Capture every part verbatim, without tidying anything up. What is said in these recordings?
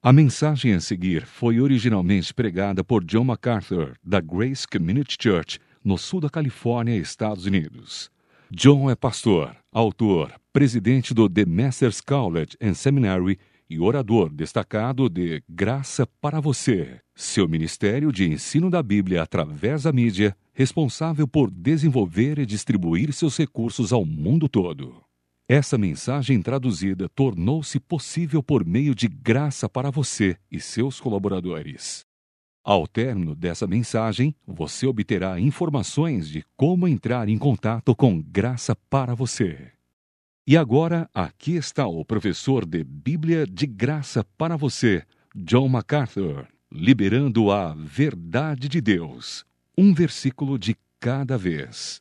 A mensagem a seguir foi originalmente pregada por John MacArthur, da Grace Community Church, no sul da Califórnia, Estados Unidos. John é pastor, autor, presidente do The Masters College and Seminary e orador destacado de Graça para Você, seu ministério de ensino da Bíblia através da mídia, responsável por desenvolver e distribuir seus recursos ao mundo todo. Essa mensagem traduzida tornou-se possível por meio de Graça para Você e seus colaboradores. Ao término dessa mensagem, você obterá informações de como entrar em contato com Graça para Você. E agora, aqui está o professor de Bíblia de Graça para Você, John MacArthur, liberando a verdade de Deus, um versículo de cada vez.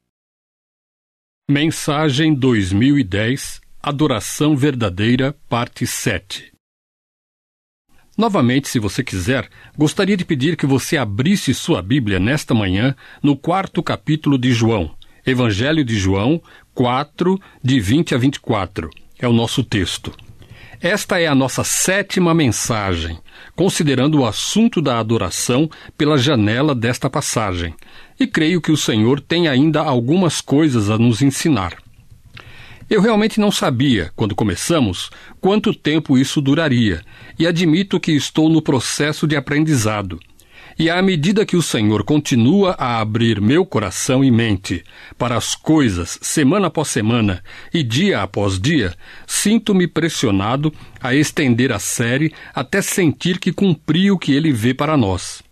Mensagem dois mil e dez, Adoração Verdadeira, parte sete. Novamente, se você quiser, gostaria de pedir que você abrisse sua Bíblia nesta manhã no quarto capítulo de João. Evangelho de João, quatro, de vinte a vinte e quatro. É o nosso texto. Esta é a nossa sétima mensagem, considerando o assunto da adoração pela janela desta passagem. E creio que o Senhor tem ainda algumas coisas a nos ensinar. Eu realmente não sabia, quando começamos, quanto tempo isso duraria, e admito que estou no processo de aprendizado. E à medida que o Senhor continua a abrir meu coração e mente para as coisas, semana após semana e dia após dia, sinto-me pressionado a estender a série até sentir que cumpri o que Ele vê para nós.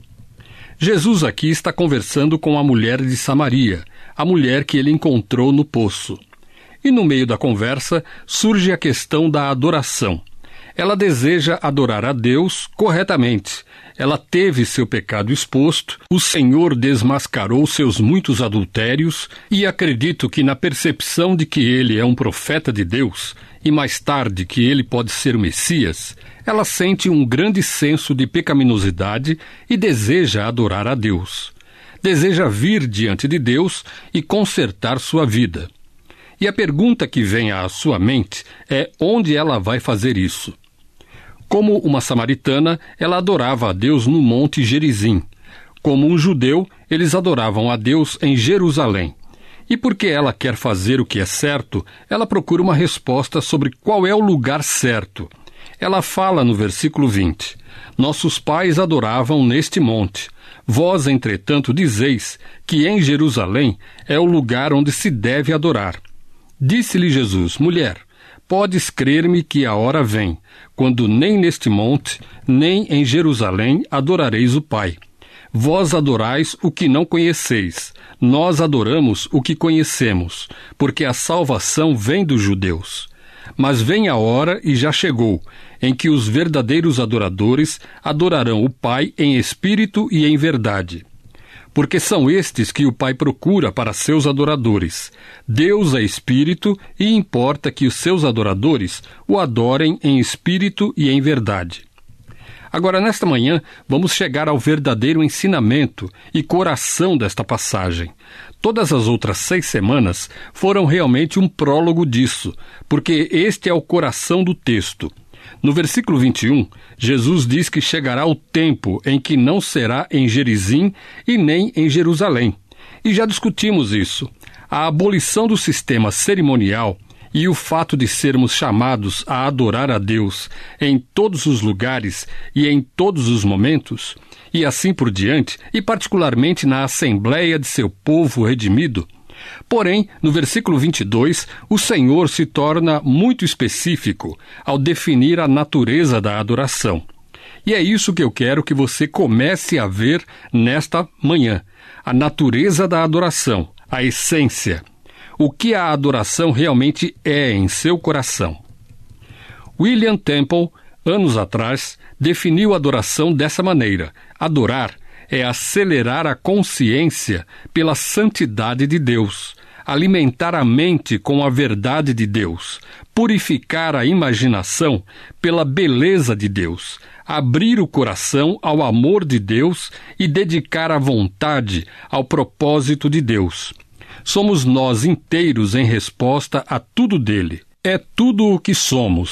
Jesus aqui está conversando com a mulher de Samaria, a mulher que ele encontrou no poço. E no meio da conversa surge a questão da adoração. Ela deseja adorar a Deus corretamente. Ela teve seu pecado exposto, o Senhor desmascarou seus muitos adultérios e acredito que na percepção de que ele é um profeta de Deus e mais tarde que ele pode ser o Messias, ela sente um grande senso de pecaminosidade e deseja adorar a Deus. Deseja vir diante de Deus e consertar sua vida. E a pergunta que vem à sua mente é onde ela vai fazer isso. Como uma samaritana, ela adorava a Deus no Monte Gerizim. Como um judeu, eles adoravam a Deus em Jerusalém. E porque ela quer fazer o que é certo, ela procura uma resposta sobre qual é o lugar certo. Ela fala no versículo vinte, nossos pais adoravam neste monte. Vós, entretanto, dizeis que em Jerusalém é o lugar onde se deve adorar. Disse-lhe Jesus, mulher, podes crer-me que a hora vem, quando nem neste monte, nem em Jerusalém adorareis o Pai. Vós adorais o que não conheceis, nós adoramos o que conhecemos, porque a salvação vem dos judeus. Mas vem a hora, e já chegou, em que os verdadeiros adoradores adorarão o Pai em espírito e em verdade. Porque são estes que o Pai procura para seus adoradores. Deus é espírito e importa que os seus adoradores o adorem em espírito e em verdade. Agora, nesta manhã, vamos chegar ao verdadeiro ensinamento e coração desta passagem. Todas as outras seis semanas foram realmente um prólogo disso, porque este é o coração do texto. No versículo vinte e um, Jesus diz que chegará o tempo em que não será em Gerizim e nem em Jerusalém. E já discutimos isso. A abolição do sistema cerimonial e o fato de sermos chamados a adorar a Deus em todos os lugares e em todos os momentos, e assim por diante, e particularmente na assembleia de seu povo redimido. Porém, no versículo vinte e dois, o Senhor se torna muito específico ao definir a natureza da adoração. E é isso que eu quero que você comece a ver nesta manhã. A natureza da adoração, a essência. O que a adoração realmente é em seu coração. William Temple, anos atrás, definiu a adoração dessa maneira. Adorar é acelerar a consciência pela santidade de Deus, alimentar a mente com a verdade de Deus, purificar a imaginação pela beleza de Deus, abrir o coração ao amor de Deus e dedicar a vontade ao propósito de Deus. Somos nós inteiros em resposta a tudo dele. É tudo o que somos.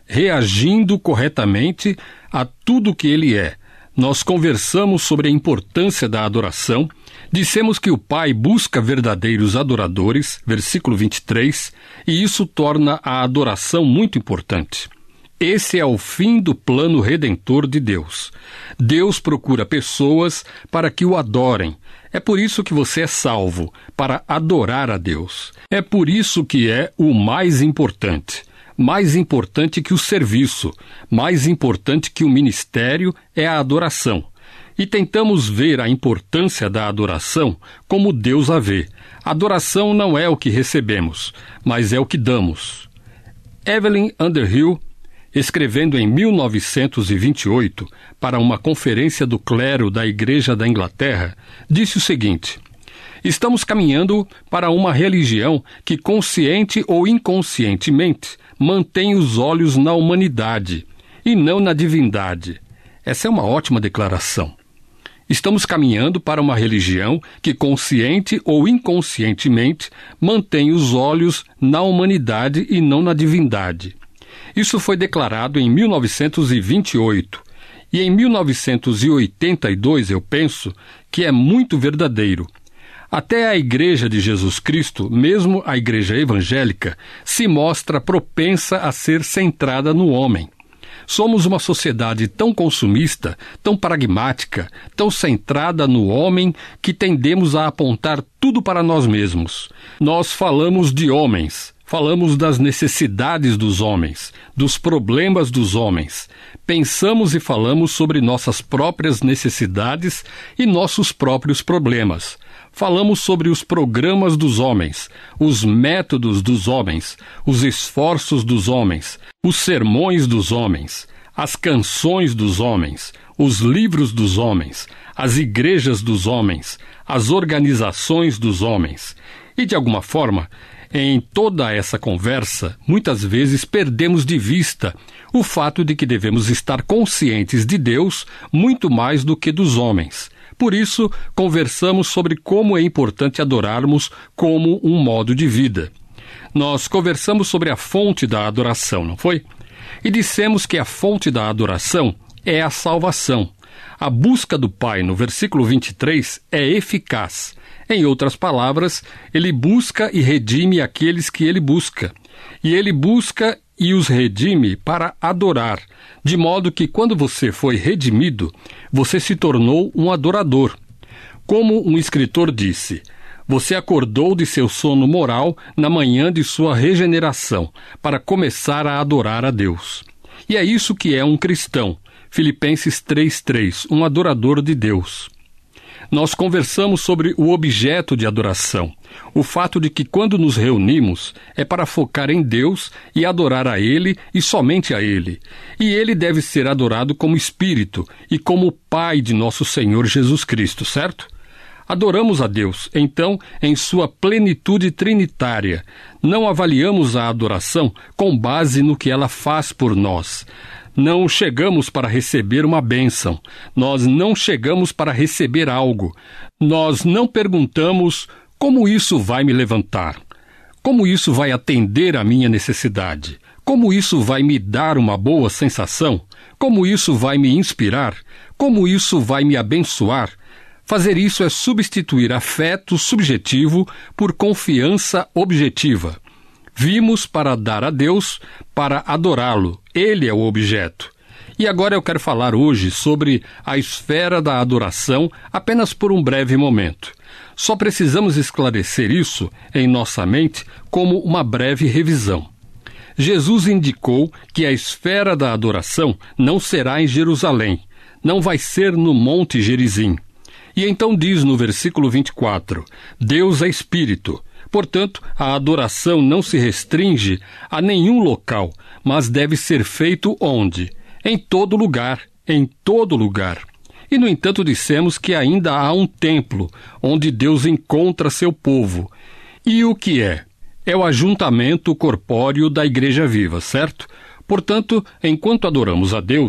reagindo corretamente a tudo que Ele é. Nós conversamos sobre a importância da adoração, dissemos que o Pai busca verdadeiros adoradores, versículo vinte e três, e isso torna a adoração muito importante. Esse é o fim do plano redentor de Deus. Deus procura pessoas para que o adorem. É por isso que você é salvo, para adorar a Deus. É por isso que é o mais importante. Mais importante que o serviço, mais importante que o ministério é a adoração. E tentamos ver a importância da adoração como Deus a vê. Adoração não é o que recebemos, mas é o que damos. Evelyn Underhill, escrevendo em mil novecentos e vinte e oito para uma conferência do clero da Igreja da Inglaterra, disse o seguinte: estamos caminhando para uma religião que, consciente ou inconscientemente, mantém os olhos na humanidade e não na divindade. Essa é uma ótima declaração. Estamos caminhando para uma religião que, consciente ou inconscientemente, mantém os olhos na humanidade e não na divindade. Isso foi declarado em mil novecentos e vinte e oito. E em mil novecentos e oitenta e dois, eu penso que é muito verdadeiro. Até a Igreja de Jesus Cristo, mesmo a Igreja evangélica, se mostra propensa a ser centrada no homem. Somos uma sociedade tão consumista, tão pragmática, tão centrada no homem, que tendemos a apontar tudo para nós mesmos. Nós falamos de homens, falamos das necessidades dos homens, dos problemas dos homens. Pensamos e falamos sobre nossas próprias necessidades e nossos próprios problemas. Falamos sobre os programas dos homens, os métodos dos homens, os esforços dos homens, os sermões dos homens, as canções dos homens, os livros dos homens, as igrejas dos homens, as organizações dos homens. E, de alguma forma, em toda essa conversa, muitas vezes perdemos de vista o fato de que devemos estar conscientes de Deus muito mais do que dos homens. Por isso, conversamos sobre como é importante adorarmos como um modo de vida. Nós conversamos sobre a fonte da adoração, não foi? E dissemos que a fonte da adoração é a salvação. A busca do Pai, no versículo vinte e três, é eficaz. Em outras palavras, ele busca e redime aqueles que ele busca. E ele busca e os redime para adorar, de modo que quando você foi redimido, você se tornou um adorador. Como um escritor disse, você acordou de seu sono moral na manhã de sua regeneração, para começar a adorar a Deus. E é isso que é um cristão. Filipenses três, três, um adorador de Deus. Nós conversamos sobre o objeto de adoração, o fato de que quando nos reunimos é para focar em Deus e adorar a Ele e somente a Ele. E Ele deve ser adorado como Espírito e como Pai de nosso Senhor Jesus Cristo, certo? Adoramos a Deus, então, em sua plenitude trinitária. Não avaliamos a adoração com base no que ela faz por nós. Não chegamos para receber uma bênção. Nós não chegamos para receber algo. Nós não perguntamos como isso vai me levantar. Como isso vai atender à minha necessidade. Como isso vai me dar uma boa sensação. Como isso vai me inspirar. Como isso vai me abençoar. Fazer isso é substituir afeto subjetivo por confiança objetiva. Vimos para dar a Deus, para adorá-lo. Ele é o objeto. E agora eu quero falar hoje sobre a esfera da adoração apenas por um breve momento. Só precisamos esclarecer isso em nossa mente como uma breve revisão. Jesus indicou que a esfera da adoração não será em Jerusalém, não vai ser no Monte Gerizim. E então diz no versículo vinte e quatro, Deus é Espírito. Portanto, a adoração não se restringe a nenhum local, mas deve ser feito onde? Em todo lugar, em todo lugar. E, no entanto, dissemos que ainda há um templo, onde Deus encontra seu povo. E o que é? É o ajuntamento corpóreo da Igreja Viva, certo? Portanto, enquanto adoramos a Deus,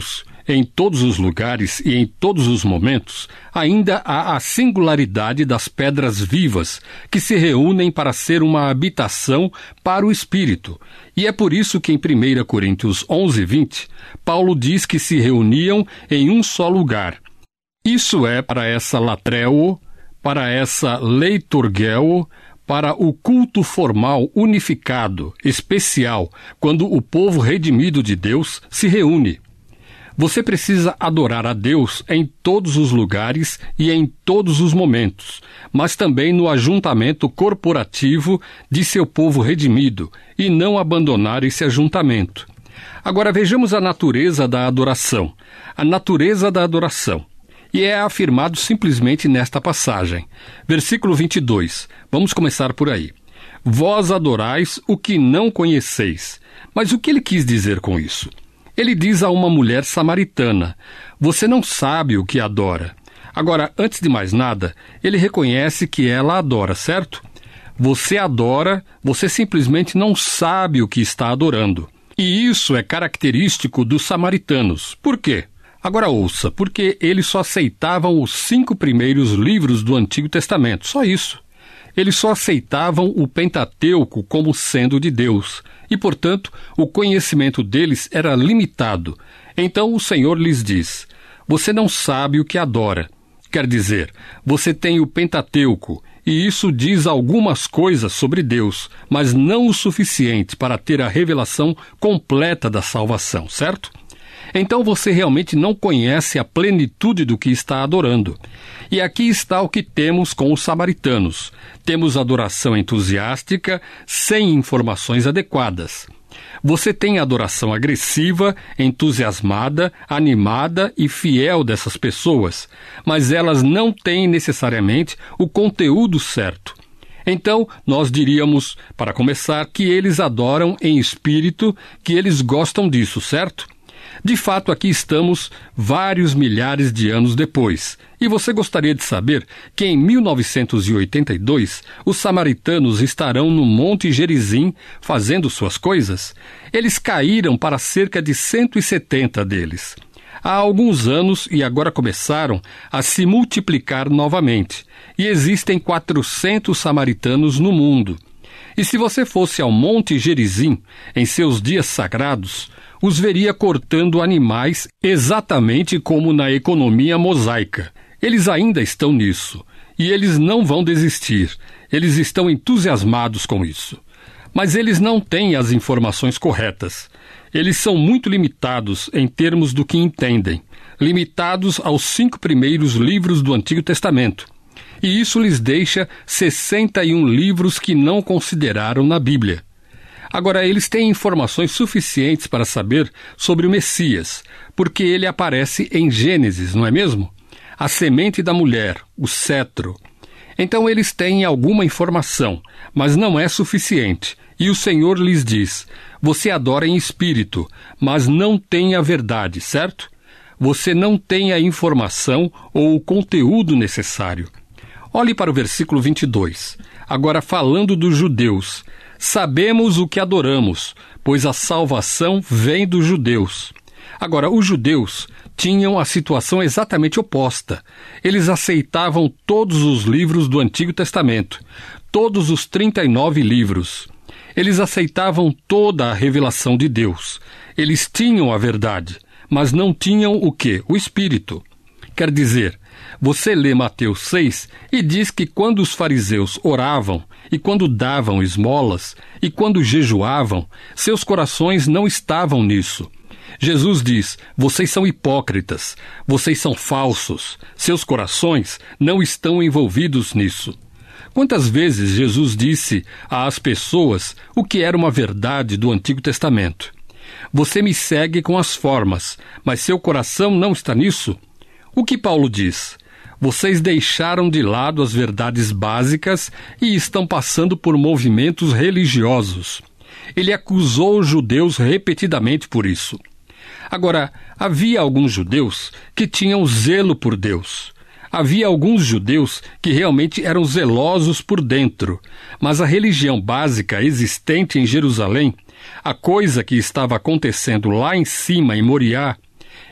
em todos os lugares e em todos os momentos, ainda há a singularidade das pedras vivas, que se reúnem para ser uma habitação para o Espírito. E é por isso que em primeira Coríntios onze, vinte, Paulo diz que se reuniam em um só lugar. Isso é para essa latreo, para essa leiturgeo, para o culto formal unificado, especial, quando o povo redimido de Deus se reúne. Você precisa adorar a Deus em todos os lugares e em todos os momentos, mas também no ajuntamento corporativo de seu povo redimido, e não abandonar esse ajuntamento. Agora vejamos a natureza da adoração. A natureza da adoração. E é afirmado simplesmente nesta passagem. Versículo vinte e dois. Vamos começar por aí. Vós adorais o que não conheceis. Mas o que ele quis dizer com isso? Ele diz a uma mulher samaritana: você não sabe o que adora. Agora, antes de mais nada, ele reconhece que ela adora, certo? Você adora, você simplesmente não sabe o que está adorando. E isso é característico dos samaritanos. Por quê? Agora ouça, porque eles só aceitavam os cinco primeiros livros do Antigo Testamento, só isso. Eles só aceitavam o Pentateuco como sendo de Deus, e, portanto, o conhecimento deles era limitado. Então o Senhor lhes diz: você não sabe o que adora. Quer dizer, você tem o Pentateuco, e isso diz algumas coisas sobre Deus, mas não o suficiente para ter a revelação completa da salvação, certo? Então você realmente não conhece a plenitude do que está adorando. E aqui está o que temos com os samaritanos. Temos adoração entusiástica, sem informações adequadas. Você tem adoração agressiva, entusiasmada, animada e fiel dessas pessoas, mas elas não têm necessariamente o conteúdo certo. Então, nós diríamos, para começar, que eles adoram em espírito, que eles gostam disso, certo? De fato, aqui estamos vários milhares de anos depois. E você gostaria de saber que em mil novecentos e oitenta e dois os samaritanos estarão no Monte Gerizim fazendo suas coisas? Eles caíram para cerca de cento e setenta deles. Há alguns anos e agora começaram a se multiplicar novamente. E existem quatrocentos samaritanos no mundo. E se você fosse ao Monte Gerizim, em seus dias sagrados, os veria cortando animais exatamente como na economia mosaica. Eles ainda estão nisso, e eles não vão desistir. Eles estão entusiasmados com isso. Mas eles não têm as informações corretas. Eles são muito limitados em termos do que entendem, limitados aos cinco primeiros livros do Antigo Testamento. E isso lhes deixa sessenta e um livros que não consideraram na Bíblia. Agora, eles têm informações suficientes para saber sobre o Messias, porque ele aparece em Gênesis, não é mesmo? A semente da mulher, o cetro. Então eles têm alguma informação, mas não é suficiente. E o Senhor lhes diz: você adora em espírito, mas não tem a verdade, certo? Você não tem a informação ou o conteúdo necessário. Olhe para o versículo vinte e dois. Agora, falando dos judeus: sabemos o que adoramos, pois a salvação vem dos judeus. Agora, os judeus tinham a situação exatamente oposta. Eles aceitavam todos os livros do Antigo Testamento, todos os trinta e nove livros. Eles aceitavam toda a revelação de Deus. Eles tinham a verdade, mas não tinham o quê? O Espírito. Quer dizer, você lê Mateus seis e diz que quando os fariseus oravam, e quando davam esmolas, e quando jejuavam, seus corações não estavam nisso. Jesus diz: vocês são hipócritas, vocês são falsos, seus corações não estão envolvidos nisso. Quantas vezes Jesus disse às pessoas o que era uma verdade do Antigo Testamento? Você me segue com as formas, mas seu coração não está nisso? O que Paulo diz? Vocês deixaram de lado as verdades básicas e estão passando por movimentos religiosos. Ele acusou os judeus repetidamente por isso. Agora, havia alguns judeus que tinham zelo por Deus. Havia alguns judeus que realmente eram zelosos por dentro, mas a religião básica existente em Jerusalém, a coisa que estava acontecendo lá em cima, em Moriá,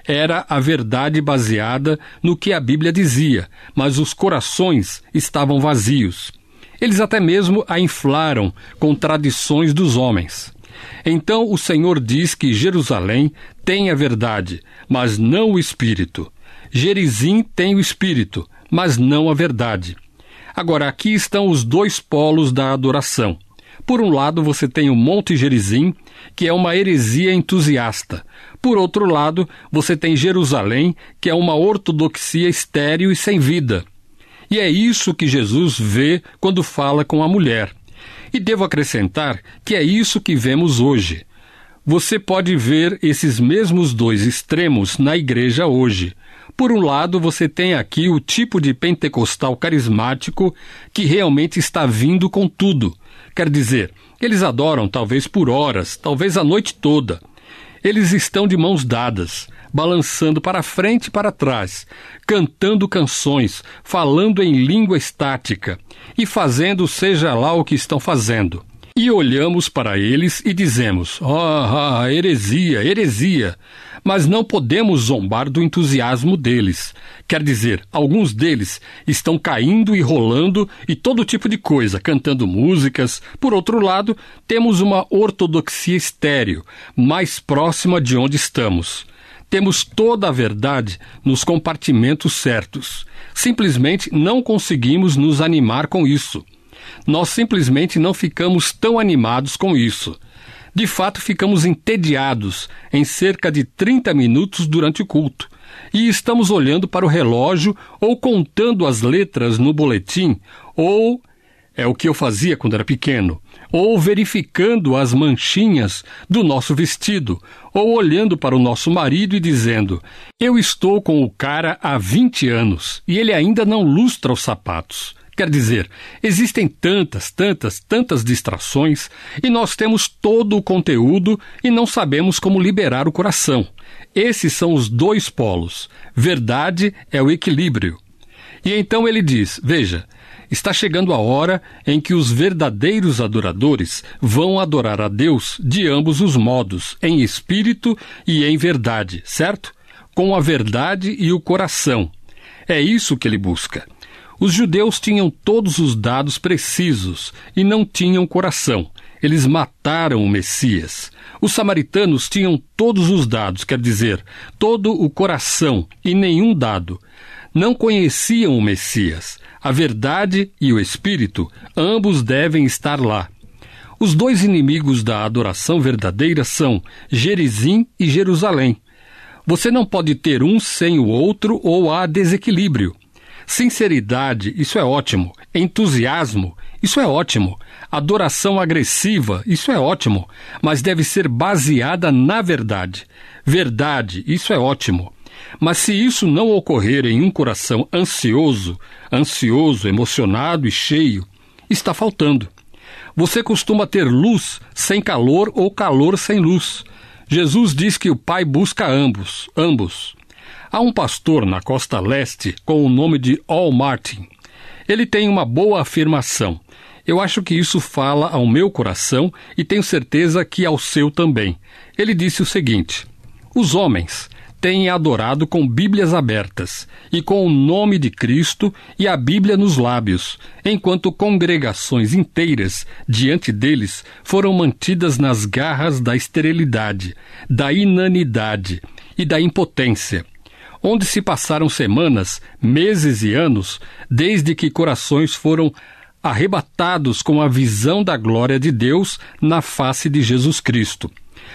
era a verdade baseada no que a Bíblia dizia, mas os corações estavam vazios. Eles até mesmo a inflaram com tradições dos homens. Então o Senhor diz que Jerusalém tem a verdade, mas não o Espírito. Gerizim tem o Espírito, mas não a verdade. Agora, aqui estão os dois polos da adoração. Por um lado, você tem o Monte Gerizim, que é uma heresia entusiasta. Por outro lado, você tem Jerusalém, que é uma ortodoxia estéril e sem vida. E é isso que Jesus vê quando fala com a mulher. E devo acrescentar que é isso que vemos hoje. Você pode ver esses mesmos dois extremos na igreja hoje. Por um lado, você tem aqui o tipo de pentecostal carismático que realmente está vindo com tudo. Quer dizer, eles adoram talvez por horas, talvez a noite toda. Eles estão de mãos dadas, balançando para frente e para trás, cantando canções, falando em língua estática e fazendo seja lá o que estão fazendo. E olhamos para eles e dizemos, ah, ah, heresia, heresia, mas não podemos zombar do entusiasmo deles. Quer dizer, alguns deles estão caindo e rolando e todo tipo de coisa, cantando músicas. Por outro lado, temos uma ortodoxia estéril, mais próxima de onde estamos. Temos toda a verdade nos compartimentos certos. Simplesmente não conseguimos nos animar com isso. Nós simplesmente não ficamos tão animados com isso. De fato, ficamos entediados em cerca de trinta minutos durante o culto. E estamos olhando para o relógio ou contando as letras no boletim, ou, é o que eu fazia quando era pequeno, ou verificando as manchinhas do nosso vestido, ou olhando para o nosso marido e dizendo, eu estou com o cara há vinte anos e ele ainda não lustra os sapatos. Quer dizer, existem tantas, tantas, tantas distrações e nós temos todo o conteúdo e não sabemos como liberar o coração. Esses são os dois polos. Verdade é o equilíbrio. E então ele diz, veja, está chegando a hora em que os verdadeiros adoradores vão adorar a Deus de ambos os modos, em espírito e em verdade, certo? Com a verdade e o coração. É isso que ele busca. Os judeus tinham todos os dados precisos e não tinham coração. Eles mataram o Messias. Os samaritanos tinham todos os dados, quer dizer, todo o coração e nenhum dado. Não conheciam o Messias. A verdade e o Espírito, ambos devem estar lá. Os dois inimigos da adoração verdadeira são Gerizim e Jerusalém. Você não pode ter um sem o outro ou há desequilíbrio. Sinceridade, isso é ótimo. Entusiasmo, isso é ótimo. Adoração agressiva, isso é ótimo. Mas deve ser baseada na verdade. Verdade, isso é ótimo. Mas se isso não ocorrer em um coração ansioso, ansioso, emocionado e cheio, está faltando. Você costuma ter luz sem calor ou calor sem luz. Jesus diz que o Pai busca ambos, ambos. Há um pastor na costa leste com o nome de Al Martin. Ele tem uma boa afirmação. Eu acho que isso fala ao meu coração e tenho certeza que ao seu também. Ele disse o seguinte, os homens têm adorado com Bíblias abertas e com o nome de Cristo e a Bíblia nos lábios, enquanto congregações inteiras diante deles foram mantidas nas garras da esterilidade, da inanidade e da impotência, onde se passaram semanas, meses e anos, desde que corações foram arrebatados com a visão da glória de Deus na face de Jesus Cristo.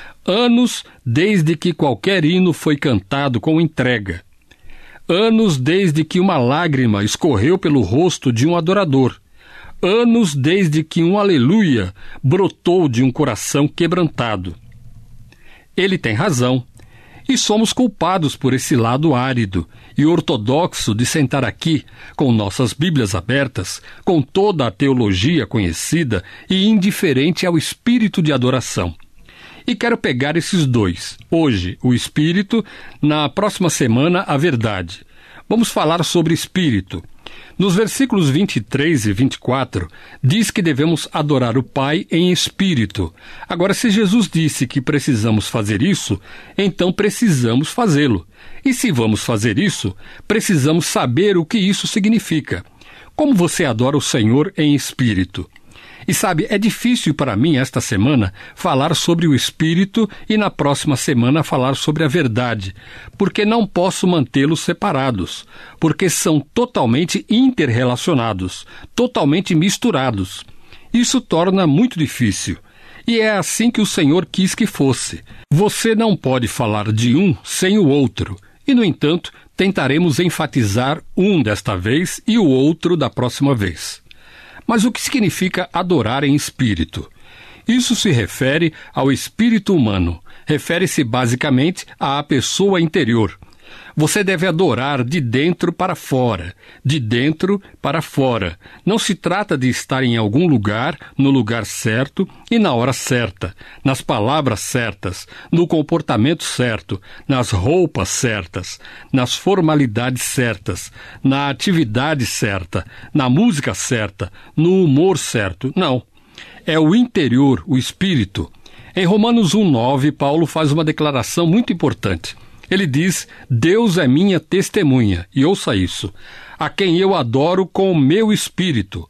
Anos desde que qualquer hino foi cantado com entrega. Anos desde que uma lágrima escorreu pelo rosto de um adorador. Anos desde que um aleluia brotou de um coração quebrantado. Ele tem razão. E somos culpados por esse lado árido e ortodoxo de sentar aqui, com nossas Bíblias abertas, com toda a teologia conhecida e indiferente ao espírito de adoração. E quero pegar esses dois, hoje o espírito, na próxima semana a verdade. Vamos falar sobre espírito. Nos versículos vinte e três e vinte e quatro, diz que devemos adorar o Pai em espírito. Agora, se Jesus disse que precisamos fazer isso, então precisamos fazê-lo. E se vamos fazer isso, precisamos saber o que isso significa. Como você adora o Senhor em espírito? E sabe, é difícil para mim esta semana falar sobre o Espírito e na próxima semana falar sobre a verdade, porque não posso mantê-los separados, porque são totalmente interrelacionados, totalmente misturados. Isso torna muito difícil. E é assim que o Senhor quis que fosse. Você não pode falar de um sem o outro. E, no entanto, tentaremos enfatizar um desta vez e o outro da próxima vez. Mas o que significa adorar em espírito? Isso se refere ao espírito humano. Refere-se basicamente à pessoa interior. Você deve adorar de dentro para fora, de dentro para fora. Não se trata de estar em algum lugar, no lugar certo e na hora certa, nas palavras certas, no comportamento certo, nas roupas certas, nas formalidades certas, na atividade certa, na música certa, no humor certo. Não. É o interior, o espírito. Em Romanos um, nove, Paulo faz uma declaração muito importante. Ele diz, Deus é minha testemunha, e ouça isso, a quem eu adoro com o meu espírito.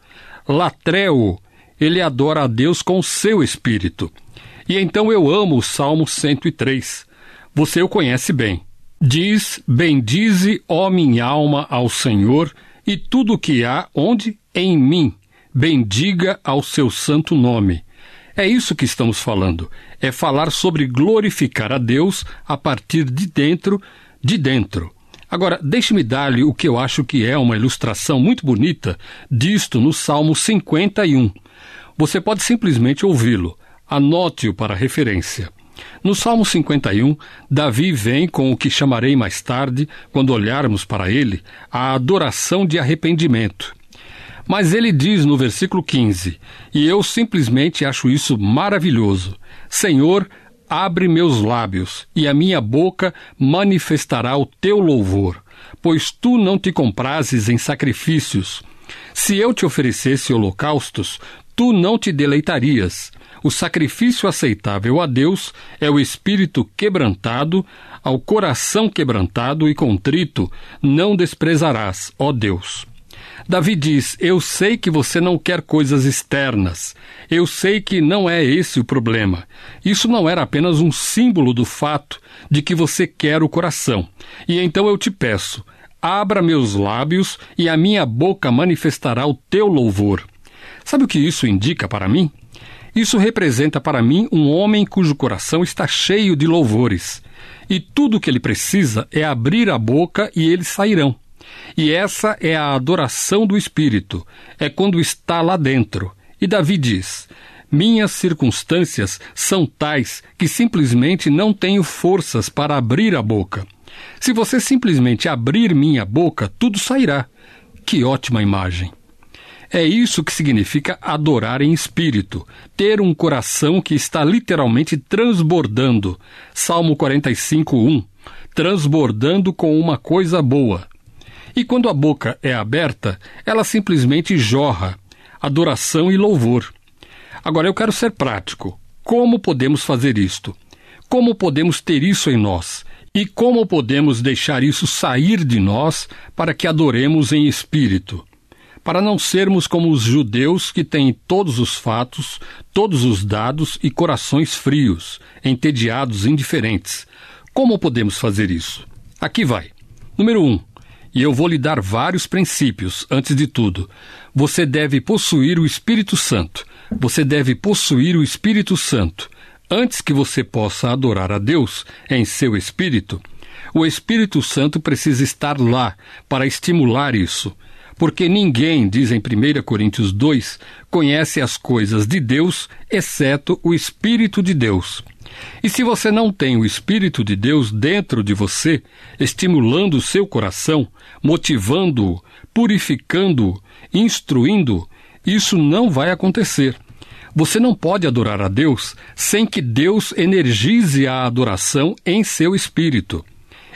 Latreo, ele adora a Deus com o seu espírito. E então eu amo o Salmo cento e três. Você o conhece bem. Diz, bendize, ó minha alma, ao Senhor, e tudo o que há, onde? Em mim. Bendiga ao seu santo nome. É isso que estamos falando. É falar sobre glorificar a Deus a partir de dentro, de dentro. Agora, deixe-me dar-lhe o que eu acho que é uma ilustração muito bonita disto no Salmo cinquenta e um. Você pode simplesmente ouvi-lo. Anote-o para referência. No Salmo cinquenta e um, Davi vem com o que chamarei mais tarde, quando olharmos para ele, a adoração de arrependimento. Mas ele diz no versículo quinze, e eu simplesmente acho isso maravilhoso, Senhor, abre meus lábios, e a minha boca manifestará o teu louvor, pois tu não te comprases em sacrifícios. Se eu te oferecesse holocaustos, tu não te deleitarias. O sacrifício aceitável a Deus é o espírito quebrantado, ao coração quebrantado e contrito, não desprezarás, ó Deus. Davi diz, eu sei que você não quer coisas externas. Eu sei que não é esse o problema. Isso não era apenas um símbolo do fato de que você quer o coração. E então eu te peço, abra meus lábios e a minha boca manifestará o teu louvor. Sabe o que isso indica para mim? Isso representa para mim um homem cujo coração está cheio de louvores. E tudo o que ele precisa é abrir a boca e eles sairão. E essa é a adoração do Espírito, é quando está lá dentro. E Davi diz, minhas circunstâncias são tais que simplesmente não tenho forças para abrir a boca. Se você simplesmente abrir minha boca, tudo sairá. Que ótima imagem! É isso que significa adorar em espírito, ter um coração que está literalmente transbordando. Salmo quarenta e cinco, um, transbordando com uma coisa boa. E quando a boca é aberta, ela simplesmente jorra, adoração e louvor. Agora eu quero ser prático. Como podemos fazer isto? Como podemos ter isso em nós? E como podemos deixar isso sair de nós para que adoremos em espírito? Para não sermos como os judeus que têm todos os fatos, todos os dados e corações frios, entediados e indiferentes. Como podemos fazer isso? Aqui vai. Número um. E eu vou lhe dar vários princípios, antes de tudo. Você deve possuir o Espírito Santo. Você deve possuir o Espírito Santo. Antes que você possa adorar a Deus em seu espírito, o Espírito Santo precisa estar lá para estimular isso. Porque ninguém, diz em primeira Coríntios dois, conhece as coisas de Deus, exceto o Espírito de Deus. E se você não tem o Espírito de Deus dentro de você, estimulando o seu coração, motivando-o, purificando-o, instruindo-o, isso não vai acontecer. Você não pode adorar a Deus sem que Deus energize a adoração em seu espírito.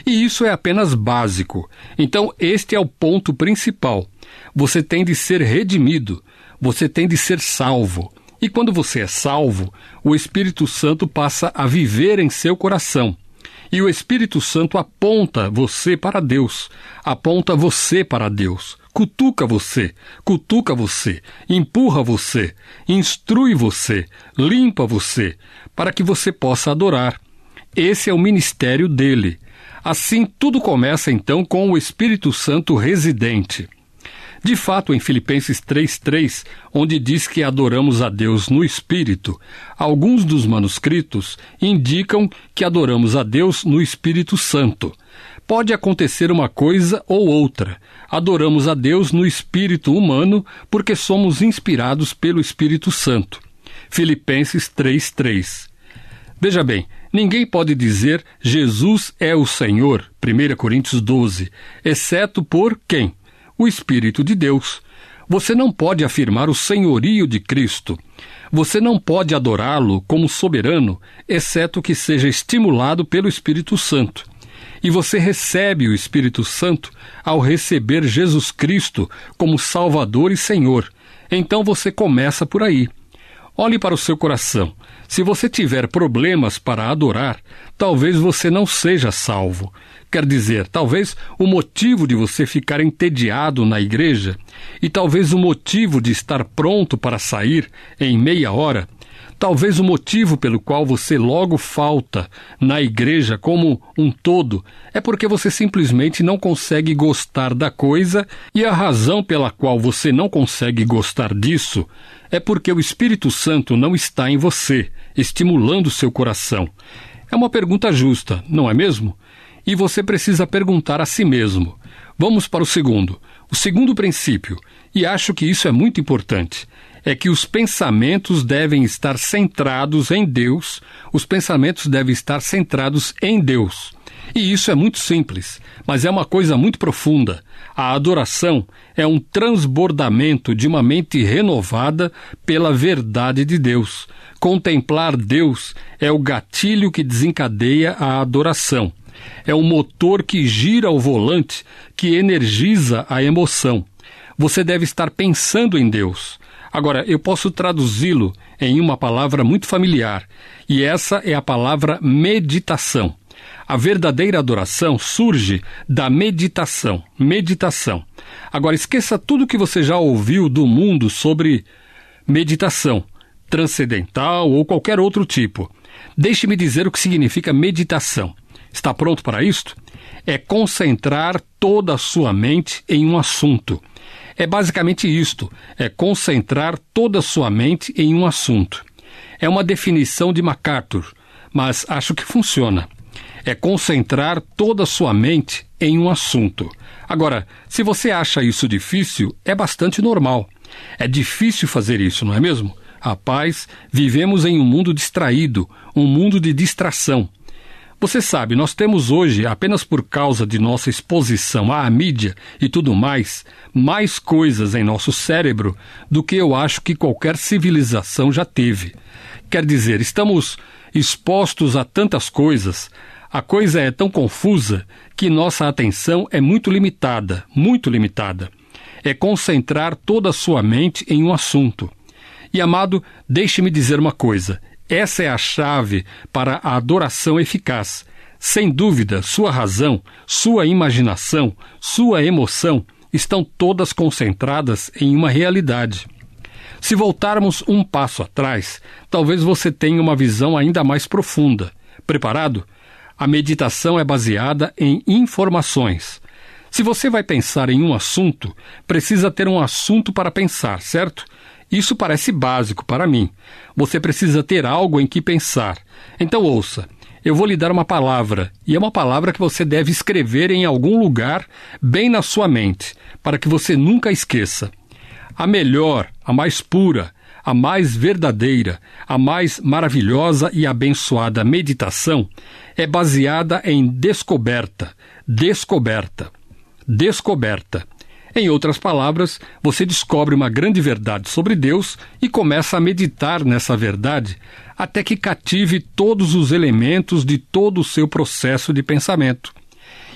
E isso é apenas básico. Então, este é o ponto principal. Você tem de ser redimido, você tem de ser salvo. E quando você é salvo, o Espírito Santo passa a viver em seu coração. E o Espírito Santo aponta você para Deus, aponta você para Deus, cutuca você, cutuca você, empurra você, instrui você, limpa você, para que você possa adorar. Esse é o ministério dele. Assim, tudo começa então com o Espírito Santo residente. De fato, em Filipenses três, três, onde diz que adoramos a Deus no Espírito, alguns dos manuscritos indicam que adoramos a Deus no Espírito Santo. Pode acontecer uma coisa ou outra. Adoramos a Deus no espírito humano porque somos inspirados pelo Espírito Santo. Filipenses três, três. Veja bem, ninguém pode dizer Jesus é o Senhor, primeira Coríntios doze, exceto por quem? O Espírito de Deus. Você não pode afirmar o senhorio de Cristo. Você não pode adorá-lo como soberano, exceto que seja estimulado pelo Espírito Santo. E você recebe o Espírito Santo ao receber Jesus Cristo como Salvador e Senhor. Então você começa por aí. Olhe para o seu coração. Se você tiver problemas para adorar, talvez você não seja salvo. Quer dizer, talvez o motivo de você ficar entediado na igreja e talvez o motivo de estar pronto para sair em meia hora, talvez o motivo pelo qual você logo falta na igreja como um todo é porque você simplesmente não consegue gostar da coisa, e a razão pela qual você não consegue gostar disso é porque o Espírito Santo não está em você, estimulando seu coração. É uma pergunta justa, não é mesmo? E você precisa perguntar a si mesmo. Vamos para o segundo. O segundo princípio, e acho que isso é muito importante, é que os pensamentos devem estar centrados em Deus, os pensamentos devem estar centrados em Deus. E isso é muito simples, mas é uma coisa muito profunda. A adoração é um transbordamento de uma mente renovada pela verdade de Deus. Contemplar Deus é o gatilho que desencadeia a adoração. É o motor que gira o volante, que energiza a emoção. Você deve estar pensando em Deus. Agora, eu posso traduzi-lo em uma palavra muito familiar, e essa é a palavra meditação. A verdadeira adoração surge da meditação. Meditação. Agora, esqueça tudo o que você já ouviu do mundo sobre meditação, transcendental ou qualquer outro tipo. Deixe-me dizer o que significa meditação. Está pronto para isto? É concentrar toda a sua mente em um assunto. É basicamente isto, é concentrar toda a sua mente em um assunto. É uma definição de MacArthur, mas acho que funciona. É concentrar toda a sua mente em um assunto. Agora, se você acha isso difícil, é bastante normal. É difícil fazer isso, não é mesmo? Rapaz, vivemos em um mundo distraído, um mundo de distração. Você sabe, nós temos hoje, apenas por causa de nossa exposição à mídia e tudo mais, mais coisas em nosso cérebro do que eu acho que qualquer civilização já teve. Quer dizer, estamos expostos a tantas coisas, a coisa é tão confusa que nossa atenção é muito limitada, muito limitada. É concentrar toda a sua mente em um assunto. E, amado, deixe-me dizer uma coisa. Essa é a chave para a adoração eficaz. Sem dúvida, sua razão, sua imaginação, sua emoção estão todas concentradas em uma realidade. Se voltarmos um passo atrás, talvez você tenha uma visão ainda mais profunda. Preparado? A meditação é baseada em informações. Se você vai pensar em um assunto, precisa ter um assunto para pensar, certo? Isso parece básico para mim. Você precisa ter algo em que pensar. Então ouça, eu vou lhe dar uma palavra, e é uma palavra que você deve escrever em algum lugar, bem na sua mente, para que você nunca esqueça. A melhor, a mais pura, a mais verdadeira, a mais maravilhosa e abençoada meditação é baseada em descoberta, descoberta, descoberta. Em outras palavras, você descobre uma grande verdade sobre Deus e começa a meditar nessa verdade até que cative todos os elementos de todo o seu processo de pensamento.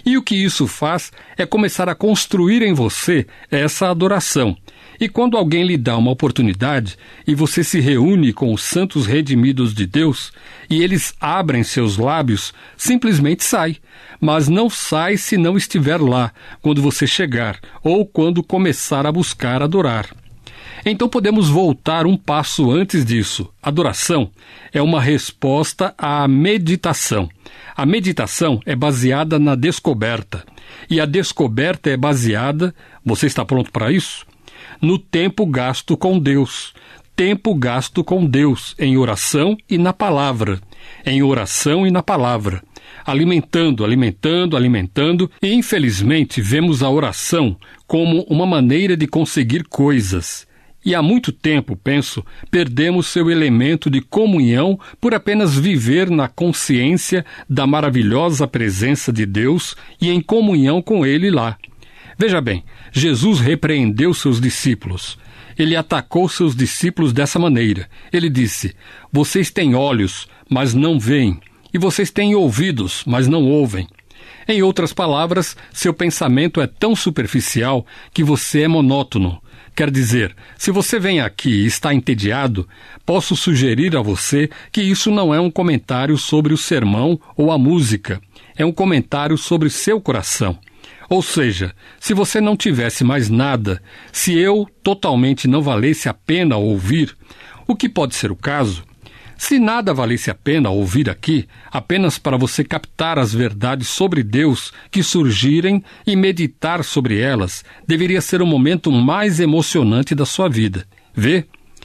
E o que isso faz é começar a construir em você essa adoração. E quando alguém lhe dá uma oportunidade e você se reúne com os santos redimidos de Deus e eles abrem seus lábios, simplesmente sai. Mas não sai se não estiver lá, quando você chegar ou quando começar a buscar adorar. Então podemos voltar um passo antes disso. Adoração é uma resposta à meditação. A meditação é baseada na descoberta. E a descoberta é baseada, você está pronto para isso? No tempo gasto com Deus. Tempo gasto com Deus, em oração e na palavra. Em oração e na palavra. Alimentando, alimentando, alimentando. E infelizmente vemos a oração como uma maneira de conseguir coisas. E há muito tempo, penso, perdemos seu elemento de comunhão por apenas viver na consciência da maravilhosa presença de Deus e em comunhão com Ele lá. Veja bem, Jesus repreendeu seus discípulos. Ele atacou seus discípulos dessa maneira. Ele disse: vocês têm olhos, mas não veem, e vocês têm ouvidos, mas não ouvem. Em outras palavras, seu pensamento é tão superficial que você é monótono. Quer dizer, se você vem aqui e está entediado, posso sugerir a você que isso não é um comentário sobre o sermão ou a música. É um comentário sobre seu coração. Ou seja, se você não tivesse mais nada, se eu totalmente não valesse a pena ouvir, o que pode ser o caso, se nada valesse a pena ouvir aqui, apenas para você captar as verdades sobre Deus que surgirem e meditar sobre elas, deveria ser o momento mais emocionante da sua vida. Vê?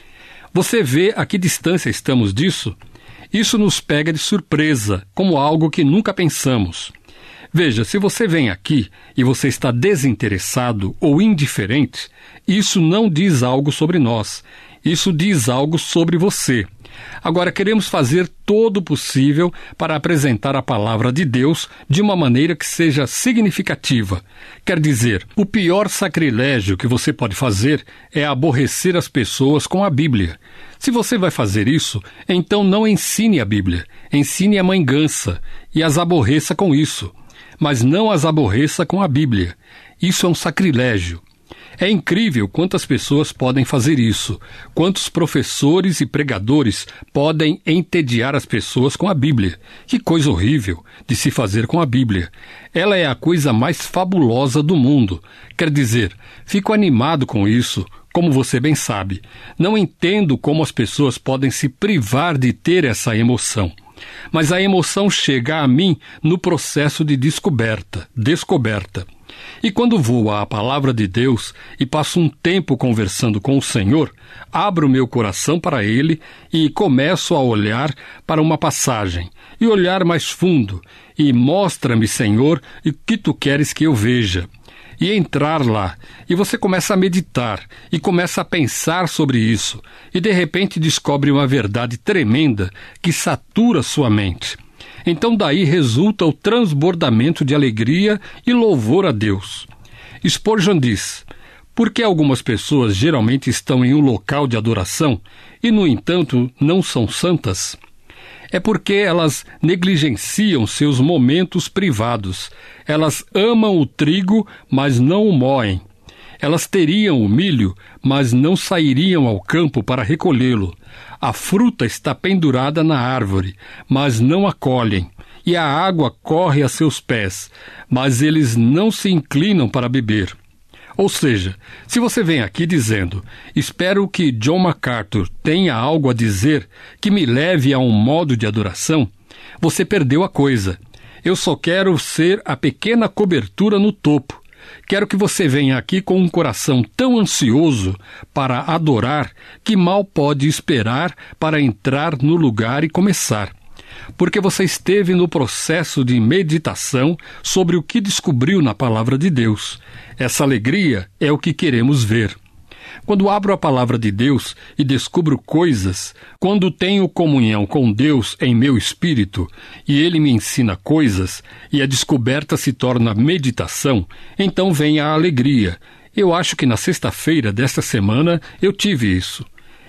Você vê a que distância estamos disso? Isso nos pega de surpresa, como algo que nunca pensamos. Veja, se você vem aqui e você está desinteressado ou indiferente, isso não diz algo sobre nós. Isso diz algo sobre você. Agora, queremos fazer todo o possível para apresentar a palavra de Deus de uma maneira que seja significativa. Quer dizer, o pior sacrilégio que você pode fazer é aborrecer as pessoas com a Bíblia. Se você vai fazer isso, então não ensine a Bíblia. Ensine a mãe gansa e as aborreça com isso. Mas não as aborreça com a Bíblia. Isso é um sacrilégio. É incrível quantas pessoas podem fazer isso, quantos professores e pregadores podem entediar as pessoas com a Bíblia. Que coisa horrível de se fazer com a Bíblia. Ela é a coisa mais fabulosa do mundo. Quer dizer, fico animado com isso, como você bem sabe. Não entendo como as pessoas podem se privar de ter essa emoção. Mas a emoção chega a mim no processo de descoberta, descoberta. E quando vou à palavra de Deus e passo um tempo conversando com o Senhor, abro meu coração para Ele e começo a olhar para uma passagem, e olhar mais fundo, e mostra-me, Senhor, o que Tu queres que eu veja. E entrar lá, e você começa a meditar, e começa a pensar sobre isso, e de repente descobre uma verdade tremenda que satura sua mente. Então daí resulta o transbordamento de alegria e louvor a Deus. Spurgeon diz: por que algumas pessoas geralmente estão em um local de adoração e, no entanto, não são santas? É porque elas negligenciam seus momentos privados. Elas amam o trigo, mas não o moem. Elas teriam o milho, mas não sairiam ao campo para recolhê-lo. A fruta está pendurada na árvore, mas não a colhem. E a água corre a seus pés, mas eles não se inclinam para beber. Ou seja, se você vem aqui dizendo: espero que John MacArthur tenha algo a dizer que me leve a um modo de adoração, você perdeu a coisa. Eu só quero ser a pequena cobertura no topo. Quero que você venha aqui com um coração tão ansioso para adorar que mal pode esperar para entrar no lugar e começar. Porque você esteve no processo de meditação sobre o que descobriu na palavra de Deus. Essa alegria é o que queremos ver. Quando abro a palavra de Deus e descubro coisas, quando tenho comunhão com Deus em meu espírito e Ele me ensina coisas e a descoberta se torna meditação, então vem a alegria. Eu acho que na sexta-feira desta semana eu tive isso.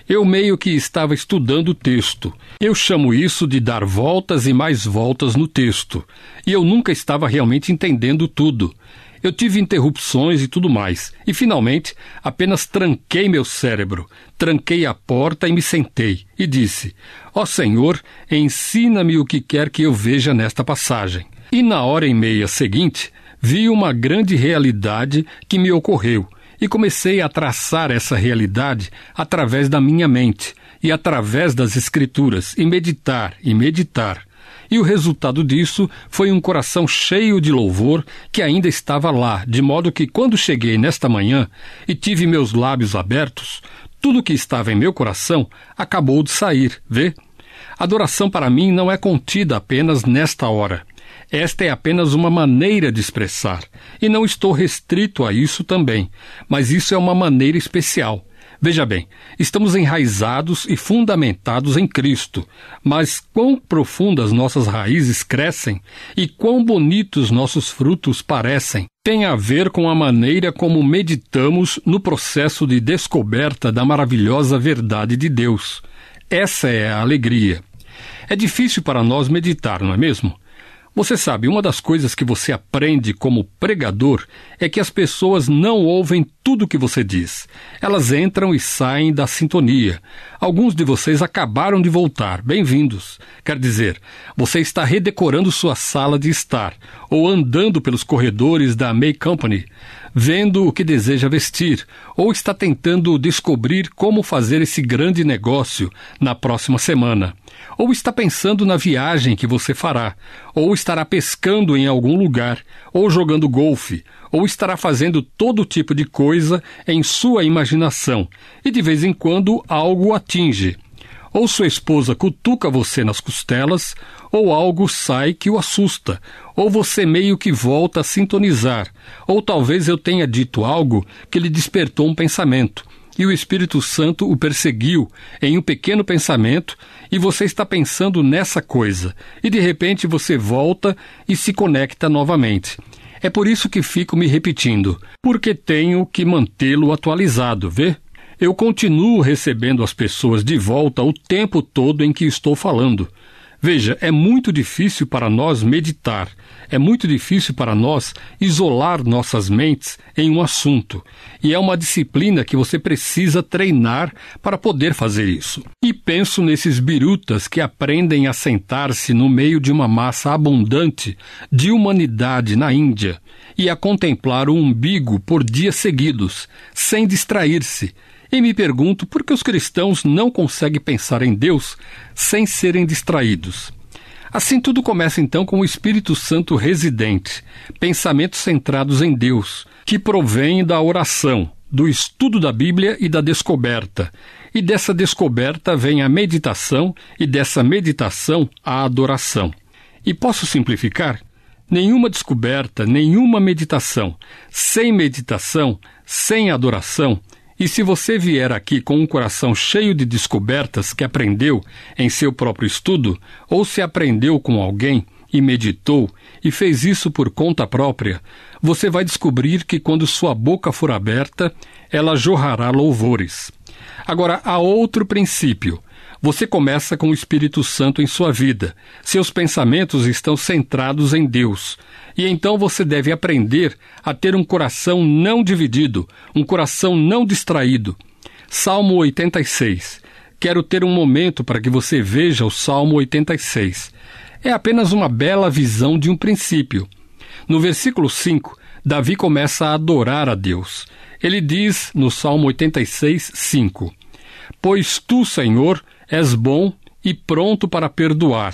Eu meio que estava estudando o texto. Eu chamo isso de dar voltas e mais voltas no texto. E eu nunca estava realmente entendendo tudo. Eu tive interrupções e tudo mais. E, finalmente, apenas tranquei meu cérebro, tranquei a porta e me sentei. E disse, ó Senhor, ensina-me o que quer que eu veja nesta passagem. E na hora e meia seguinte, vi uma grande realidade que me ocorreu. E comecei a traçar essa realidade através da minha mente e através das Escrituras, e meditar, e meditar. E o resultado disso foi um coração cheio de louvor que ainda estava lá, de modo que quando cheguei nesta manhã e tive meus lábios abertos, tudo que estava em meu coração acabou de sair, vê? Adoração para mim não é contida apenas nesta hora. Esta é apenas uma maneira de expressar, e não estou restrito a isso também, mas isso é uma maneira especial. Veja bem, estamos enraizados e fundamentados em Cristo, mas quão profundas nossas raízes crescem e quão bonitos nossos frutos parecem, tem a ver com a maneira como meditamos no processo de descoberta da maravilhosa verdade de Deus. Essa é a alegria. É difícil para nós meditar, não é mesmo? Você sabe, uma das coisas que você aprende como pregador é que as pessoas não ouvem tudo o que você diz. Elas entram e saem da sintonia. Alguns de vocês acabaram de voltar. Bem-vindos. Quer dizer, você está redecorando sua sala de estar, ou andando pelos corredores da May Company, vendo o que deseja vestir, ou está tentando descobrir como fazer esse grande negócio na próxima semana. Ou está pensando na viagem que você fará, ou estará pescando em algum lugar, ou jogando golfe, ou estará fazendo todo tipo de coisa em sua imaginação, e de vez em quando algo atinge. Ou sua esposa cutuca você nas costelas, ou algo sai que o assusta, ou você meio que volta a sintonizar, ou talvez eu tenha dito algo que lhe despertou um pensamento, e o Espírito Santo o perseguiu em um pequeno pensamento, e você está pensando nessa coisa, e de repente você volta e se conecta novamente. É por isso que fico me repetindo, porque tenho que mantê-lo atualizado, vê? Eu continuo recebendo as pessoas de volta o tempo todo em que estou falando. Veja, é muito difícil para nós meditar, é muito difícil para nós isolar nossas mentes em um assunto, e é uma disciplina que você precisa treinar para poder fazer isso. E penso nesses birutas que aprendem a sentar-se no meio de uma massa abundante de humanidade na Índia e a contemplar o umbigo por dias seguidos, sem distrair-se. E me pergunto por que os cristãos não conseguem pensar em Deus sem serem distraídos. Assim tudo começa então com o Espírito Santo residente, pensamentos centrados em Deus, que provém da oração, do estudo da Bíblia e da descoberta. E dessa descoberta vem a meditação, e dessa meditação a adoração. E posso simplificar? Nenhuma descoberta, nenhuma meditação. Sem meditação, sem adoração. E se você vier aqui com um coração cheio de descobertas que aprendeu em seu próprio estudo, ou se aprendeu com alguém e meditou e fez isso por conta própria, você vai descobrir que quando sua boca for aberta, ela jorrará louvores. Agora, há outro princípio. Você começa com o Espírito Santo em sua vida. Seus pensamentos estão centrados em Deus. E então você deve aprender a ter um coração não dividido, um coração não distraído. Salmo oitenta e seis. Quero ter um momento para que você veja o Salmo oitenta e seis. É apenas uma bela visão de um princípio. No versículo cinco, Davi começa a adorar a Deus. Ele diz no Salmo oitenta e seis, cinco: Pois tu, Senhor, és bom e pronto para perdoar.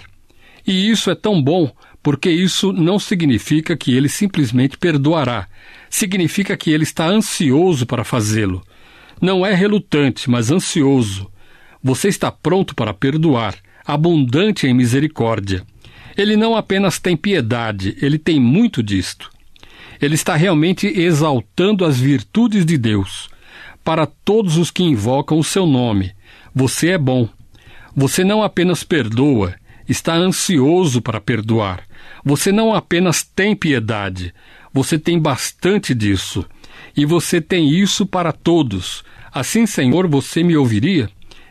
E isso é tão bom porque isso não significa que ele simplesmente perdoará. Significa que ele está ansioso para fazê-lo. Não é relutante, mas ansioso. Você está pronto para perdoar, abundante em misericórdia. Ele não apenas tem piedade, ele tem muito disto. Ele está realmente exaltando as virtudes de Deus. Para todos os que invocam o seu nome, você é bom. Você não apenas perdoa, está ansioso para perdoar. Você não apenas tem piedade, você tem bastante disso. E você tem isso para todos. Assim, Senhor, você me ouviria?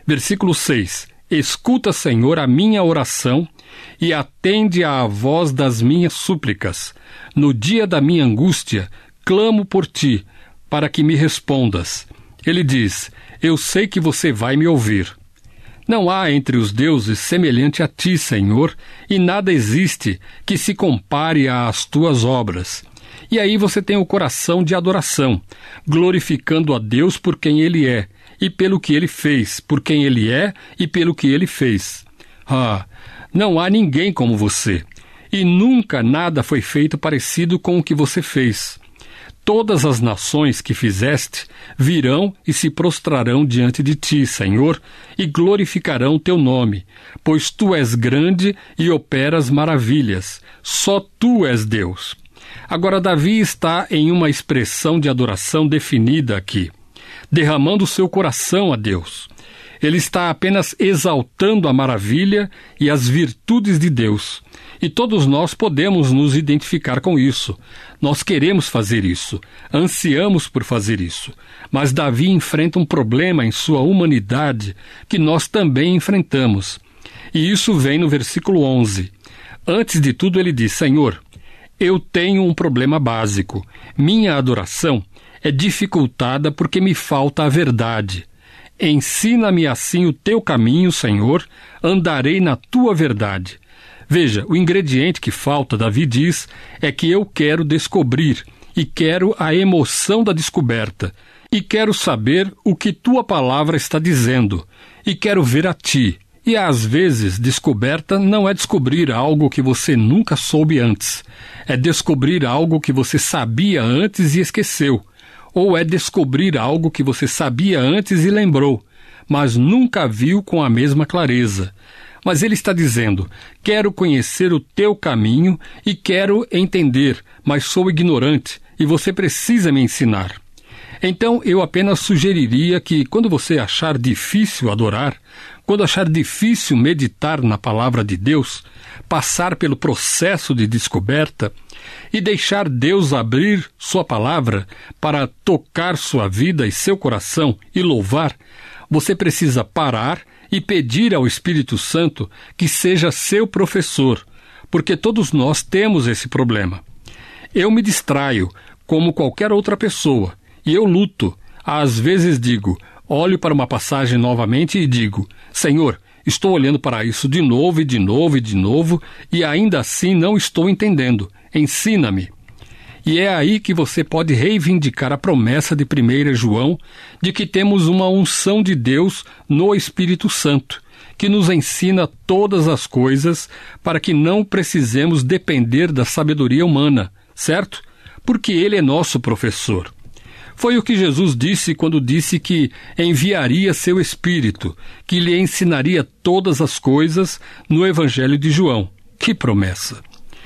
Versículo seis. Escuta, Senhor, a minha oração e atende à voz das minhas súplicas. No dia da minha angústia, clamo por ti, para que me respondas. Ele diz, eu sei que você vai me ouvir. Não há entre os deuses semelhante a ti, Senhor, e nada existe que se compare às tuas obras. E aí você tem o coração de adoração, glorificando a Deus por quem Ele é, e pelo que Ele fez, por quem Ele é e pelo que Ele fez. Ah, não há ninguém como você, e nunca nada foi feito parecido com o que você fez. Todas as nações que fizeste virão e se prostrarão diante de ti, Senhor, e glorificarão teu nome, pois tu és grande e operas maravilhas. Só tu és Deus. Agora, Davi está em uma expressão de adoração definida aqui, derramando seu coração a Deus. Ele está apenas exaltando a maravilha e as virtudes de Deus. E todos nós podemos nos identificar com isso. Nós queremos fazer isso, ansiamos por fazer isso. Mas Davi enfrenta um problema em sua humanidade que nós também enfrentamos. E isso vem no versículo onze. Antes de tudo ele diz, Senhor, eu tenho um problema básico. Minha adoração é dificultada porque me falta a verdade. Ensina-me assim o teu caminho, Senhor, andarei na tua verdade. Veja, o ingrediente que falta, Davi diz, é que eu quero descobrir, e quero a emoção da descoberta, e quero saber o que tua palavra está dizendo, e quero ver a ti. E às vezes, descoberta não é descobrir algo que você nunca soube antes, é descobrir algo que você sabia antes e esqueceu, ou é descobrir algo que você sabia antes e lembrou, mas nunca viu com a mesma clareza. Mas ele está dizendo, quero conhecer o teu caminho e quero entender, mas sou ignorante e você precisa me ensinar. Então eu apenas sugeriria que quando você achar difícil adorar, quando achar difícil meditar na palavra de Deus, passar pelo processo de descoberta e deixar Deus abrir sua palavra para tocar sua vida e seu coração e louvar, você precisa parar e pedir ao Espírito Santo que seja seu professor, porque todos nós temos esse problema. Eu me distraio, como qualquer outra pessoa, e eu luto. Às vezes digo, olho para uma passagem novamente e digo, Senhor, estou olhando para isso de novo e de novo e de novo, e ainda assim não estou entendendo. Ensina-me. E é aí que você pode reivindicar a promessa de primeiro João de que temos uma unção de Deus no Espírito Santo, que nos ensina todas as coisas para que não precisemos depender da sabedoria humana, certo? Porque Ele é nosso professor. Foi o que Jesus disse quando disse que enviaria seu Espírito, que lhe ensinaria todas as coisas no Evangelho de João. Que promessa!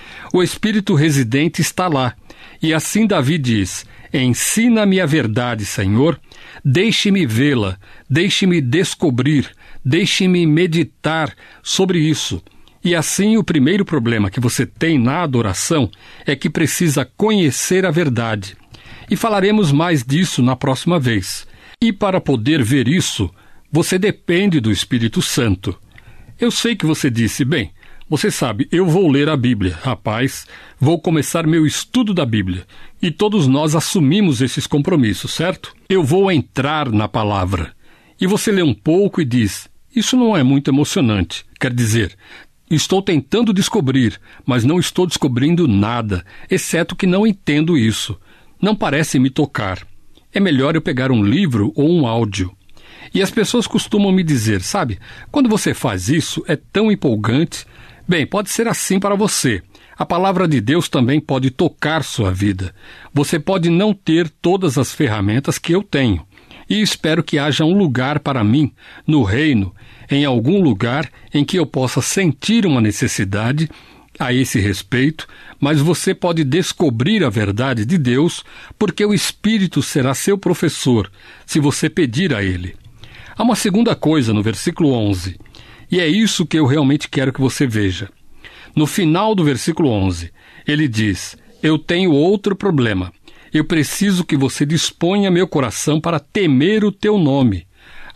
O Espírito residente está lá. E assim Davi diz, ensina-me a verdade, Senhor, deixe-me vê-la, deixe-me descobrir, deixe-me meditar sobre isso. E assim o primeiro problema que você tem na adoração é que precisa conhecer a verdade. E falaremos mais disso na próxima vez. E para poder ver isso, você depende do Espírito Santo. Eu sei que você disse, bem, você sabe, eu vou ler a Bíblia. Rapaz, vou começar meu estudo da Bíblia. E todos nós assumimos esses compromissos, certo? Eu vou entrar na palavra. E você lê um pouco e diz, isso não é muito emocionante. Quer dizer, estou tentando descobrir, mas não estou descobrindo nada, exceto que não entendo isso. Não parece me tocar. É melhor eu pegar um livro ou um áudio. E as pessoas costumam me dizer, sabe, quando você faz isso, é tão empolgante. Bem, pode ser assim para você. A palavra de Deus também pode tocar sua vida. Você pode não ter todas as ferramentas que eu tenho. E espero que haja um lugar para mim, no reino, em algum lugar em que eu possa sentir uma necessidade a esse respeito, mas você pode descobrir a verdade de Deus, porque o Espírito será seu professor, se você pedir a Ele. Há uma segunda coisa no versículo onze. E é isso que eu realmente quero que você veja. No final do versículo onze, ele diz, eu tenho outro problema. Eu preciso que você disponha meu coração para temer o teu nome.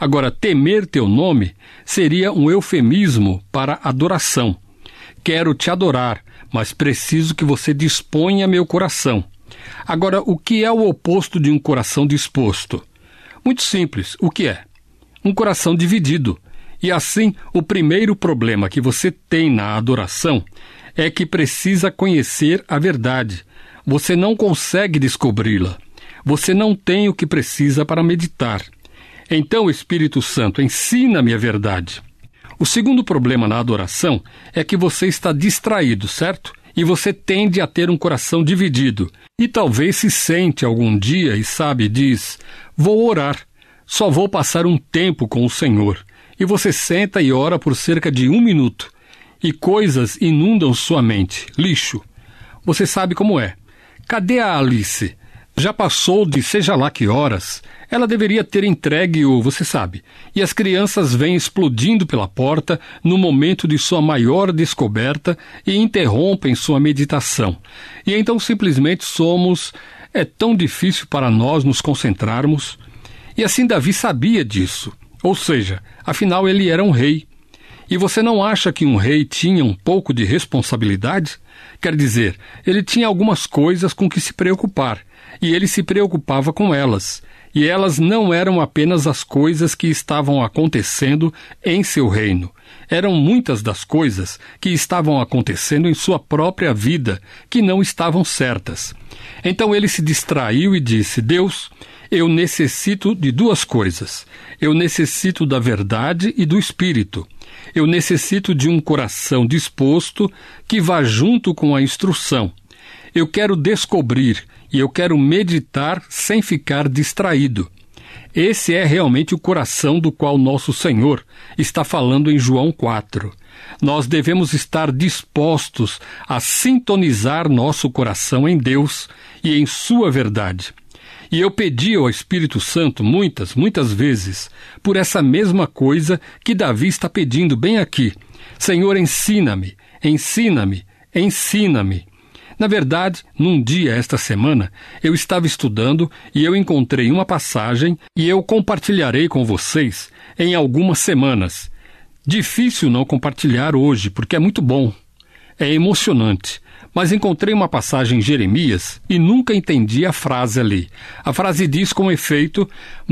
Agora, temer teu nome seria um eufemismo para adoração. Quero te adorar, mas preciso que você disponha meu coração. Agora, o que é o oposto de um coração disposto? Muito simples, o que é? Um coração dividido. E assim, o primeiro problema que você tem na adoração é que precisa conhecer a verdade. Você não consegue descobri-la. Você não tem o que precisa para meditar. Então, Espírito Santo, ensina-me a verdade. O segundo problema na adoração é que você está distraído, certo? E você tende a ter um coração dividido. E talvez se sente algum dia e sabe, diz, vou orar, só vou passar um tempo com o Senhor. E você senta e ora por cerca de um minuto. E coisas inundam sua mente. Lixo. Você sabe como é. Cadê a Alice? Já passou de seja lá que horas. Ela deveria ter entregue o, você sabe. E as crianças vêm explodindo pela porta no momento de sua maior descoberta e interrompem sua meditação. E então simplesmente somos... É tão difícil para nós nos concentrarmos. E assim Davi sabia disso. Ou seja, afinal ele era um rei. E você não acha que um rei tinha um pouco de responsabilidade? Quer dizer, ele tinha algumas coisas com que se preocupar, e ele se preocupava com elas. E elas não eram apenas as coisas que estavam acontecendo em seu reino. Eram muitas das coisas que estavam acontecendo em sua própria vida, que não estavam certas. Então ele se distraiu e disse, Deus, eu necessito de duas coisas. Eu necessito da verdade e do Espírito. Eu necessito de um coração disposto que vá junto com a instrução. Eu quero descobrir e eu quero meditar sem ficar distraído. Esse é realmente o coração do qual nosso Senhor está falando em João quatro. Nós devemos estar dispostos a sintonizar nosso coração em Deus e em sua verdade. E eu pedi ao Espírito Santo muitas, muitas vezes, por essa mesma coisa que Davi está pedindo bem aqui. Senhor, ensina-me, ensina-me, ensina-me. Na verdade, num dia esta semana, eu estava estudando e eu encontrei uma passagem e eu compartilharei com vocês em algumas semanas. Difícil não compartilhar hoje, porque é muito bom. É emocionante. Mas encontrei uma passagem em Jeremias e nunca entendi a frase ali. A frase diz com efeito,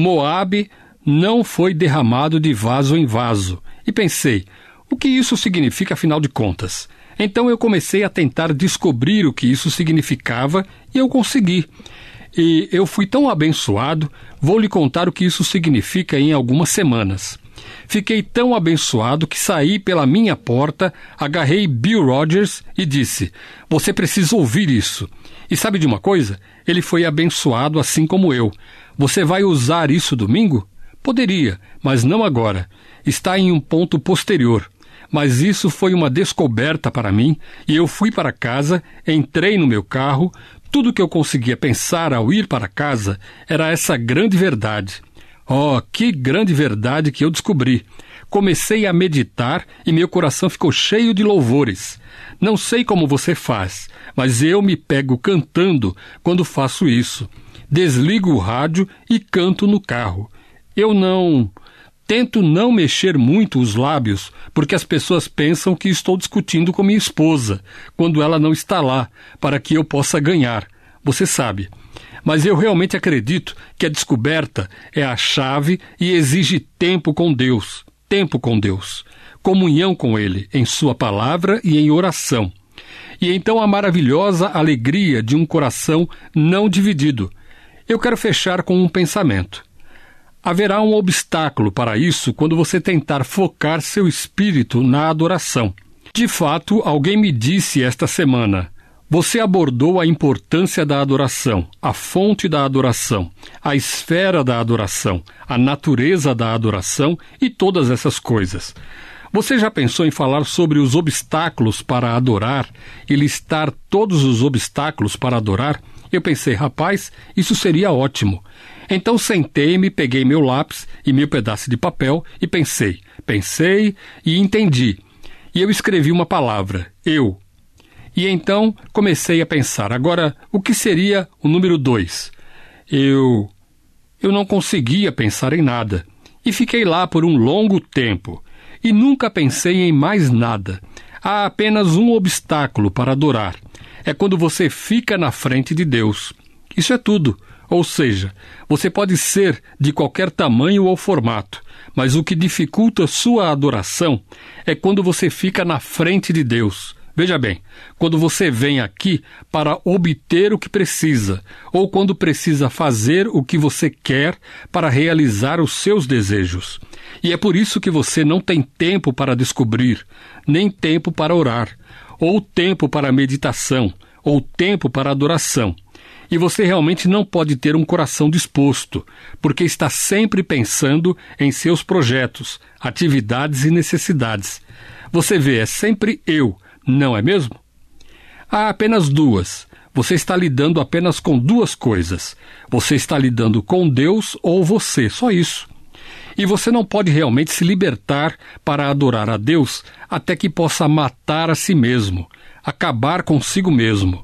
Moabe não foi derramado de vaso em vaso. E pensei, o que isso significa afinal de contas? Então eu comecei a tentar descobrir o que isso significava e eu consegui. E eu fui tão abençoado, vou lhe contar o que isso significa em algumas semanas. Fiquei tão abençoado que saí pela minha porta, agarrei Bill Rogers e disse, você precisa ouvir isso. E sabe de uma coisa? Ele foi abençoado assim como eu. Você vai usar isso domingo? Poderia, mas não agora. Está em um ponto posterior. Mas isso foi uma descoberta para mim e eu fui para casa, entrei no meu carro, tudo que eu conseguia pensar ao ir para casa era essa grande verdade. Oh, que grande verdade que eu descobri! Comecei a meditar e meu coração ficou cheio de louvores. Não sei como você faz, mas eu me pego cantando quando faço isso. Desligo o rádio e canto no carro. Eu não... Tento não mexer muito os lábios, porque as pessoas pensam que estou discutindo com minha esposa, quando ela não está lá, para que eu possa ganhar. Você sabe. Mas eu realmente acredito que a descoberta é a chave e exige tempo com Deus, tempo com Deus, comunhão com Ele, em Sua palavra e em oração. E então a maravilhosa alegria de um coração não dividido. Eu quero fechar com um pensamento. Haverá um obstáculo para isso quando você tentar focar seu espírito na adoração. De fato, alguém me disse esta semana, você abordou a importância da adoração, a fonte da adoração, a esfera da adoração, a natureza da adoração e todas essas coisas. Você já pensou em falar sobre os obstáculos para adorar e listar todos os obstáculos para adorar? Eu pensei, rapaz, isso seria ótimo. Então sentei-me, peguei meu lápis e meu pedaço de papel e pensei, pensei e entendi. E eu escrevi uma palavra, eu. E então comecei a pensar, agora, o que seria o número dois? Eu... Eu não conseguia pensar em nada. E fiquei lá por um longo tempo, e nunca pensei em mais nada. Há apenas um obstáculo para adorar. É quando você fica na frente de Deus. Isso é tudo. Ou seja, você pode ser de qualquer tamanho ou formato, mas o que dificulta sua adoração é quando você fica na frente de Deus. Veja bem, quando você vem aqui para obter o que precisa, ou quando precisa fazer o que você quer para realizar os seus desejos. E é por isso que você não tem tempo para descobrir, nem tempo para orar, ou tempo para meditação, ou tempo para adoração. E você realmente não pode ter um coração disposto, porque está sempre pensando em seus projetos, atividades e necessidades. Você vê, é sempre eu, não é mesmo? Há apenas duas. Você está lidando apenas com duas coisas. Você está lidando com Deus ou você, só isso. E você não pode realmente se libertar para adorar a Deus até que possa matar a si mesmo, acabar consigo mesmo.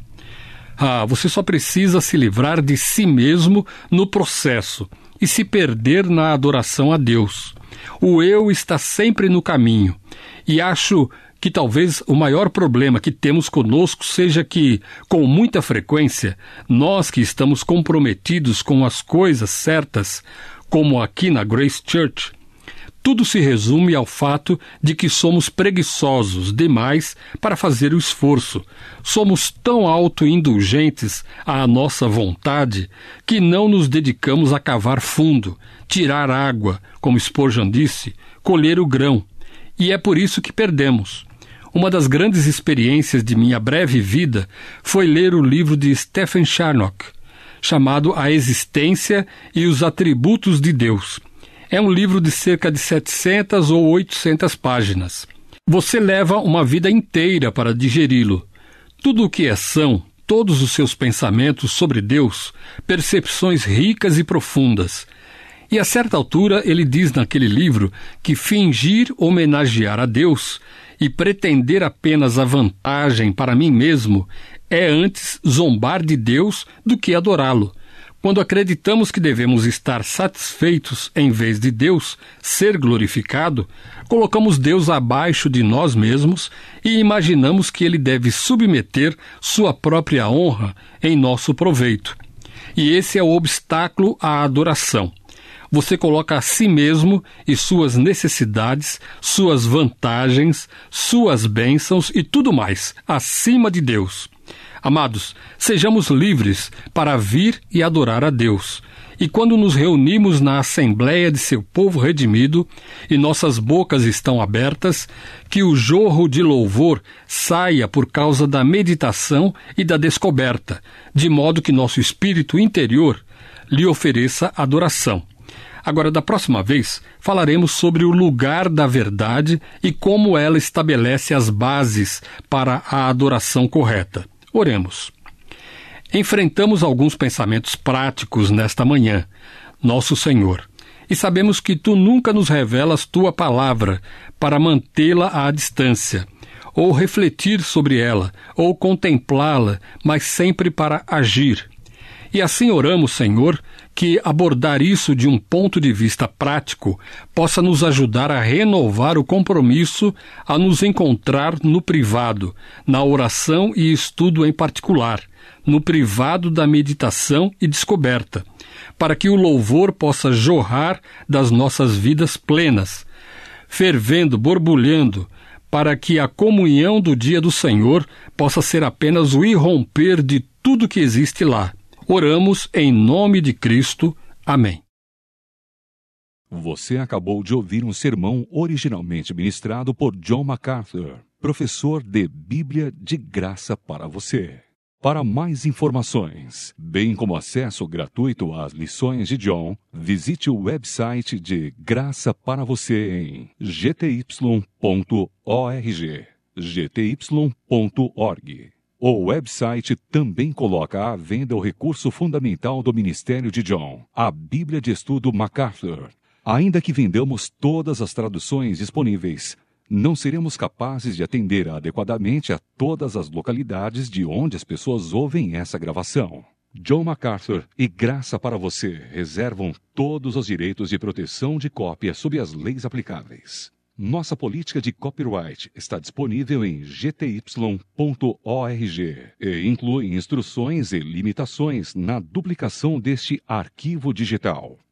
Ah, você só precisa se livrar de si mesmo no processo e se perder na adoração a Deus. O eu está sempre no caminho. E acho que talvez o maior problema que temos conosco seja que, com muita frequência, nós que estamos comprometidos com as coisas certas, como aqui na Grace Church, tudo se resume ao fato de que somos preguiçosos demais para fazer o esforço. Somos tão autoindulgentes à nossa vontade que não nos dedicamos a cavar fundo, tirar água, como Spurgeon disse, colher o grão. E é por isso que perdemos. Uma das grandes experiências de minha breve vida foi ler o livro de Stephen Charnock, chamado A Existência e os Atributos de Deus. É um livro de cerca de setecentas ou oitocentas páginas. Você leva uma vida inteira para digeri-lo. Tudo o que é são, todos os seus pensamentos sobre Deus, percepções ricas e profundas. E a certa altura ele diz naquele livro que fingir homenagear a Deus e pretender apenas a vantagem para mim mesmo é antes zombar de Deus do que adorá-lo. Quando acreditamos que devemos estar satisfeitos em vez de Deus ser glorificado, colocamos Deus abaixo de nós mesmos e imaginamos que Ele deve submeter sua própria honra em nosso proveito. E esse é o obstáculo à adoração. Você coloca a si mesmo e suas necessidades, suas vantagens, suas bênçãos e tudo mais acima de Deus. Amados, sejamos livres para vir e adorar a Deus. E quando nos reunimos na Assembleia de seu povo redimido e nossas bocas estão abertas, que o jorro de louvor saia por causa da meditação e da descoberta, de modo que nosso espírito interior lhe ofereça adoração. Agora, da próxima vez, falaremos sobre o lugar da verdade e como ela estabelece as bases para a adoração correta. Oremos. Enfrentamos alguns pensamentos práticos nesta manhã, nosso Senhor, e sabemos que Tu nunca nos revelas Tua palavra para mantê-la à distância, ou refletir sobre ela, ou contemplá-la, mas sempre para agir. E assim oramos, Senhor, que abordar isso de um ponto de vista prático possa nos ajudar a renovar o compromisso a nos encontrar no privado, na oração e estudo em particular, no privado da meditação e descoberta, para que o louvor possa jorrar das nossas vidas plenas, fervendo, borbulhando, para que a comunhão do dia do Senhor possa ser apenas o irromper de tudo que existe lá. Oramos em nome de Cristo. Amém. Você acabou de ouvir um sermão originalmente ministrado por John MacArthur, professor de Bíblia de Graça para você. Para mais informações, bem como acesso gratuito às lições de John, visite o website de Graça para você em g t y ponto org, g t y ponto org. O website também coloca à venda o recurso fundamental do ministério de John, a Bíblia de Estudo MacArthur. Ainda que vendamos todas as traduções disponíveis, não seremos capazes de atender adequadamente a todas as localidades de onde as pessoas ouvem essa gravação. John MacArthur e Graça para Você reservam todos os direitos de proteção de cópia sob as leis aplicáveis. Nossa política de copyright está disponível em g t y ponto org e inclui instruções e limitações na duplicação deste arquivo digital.